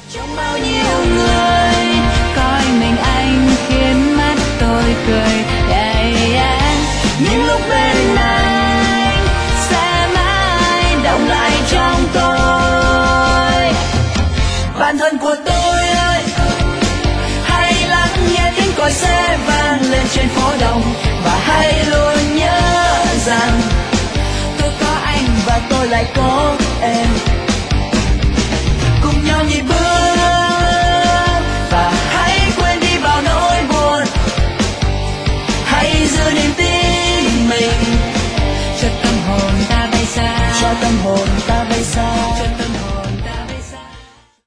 Trong bao nhiêu người coi mình anh khiến mắt tôi cười, những lúc bên anh sẽ mãi đọng lại trong tôi. Bạn thân của tôi ơi, hãy lắng nghe tiếng còi xe vang lên trên phố đông, và hãy luôn nhớ rằng tôi có anh và tôi lại có em.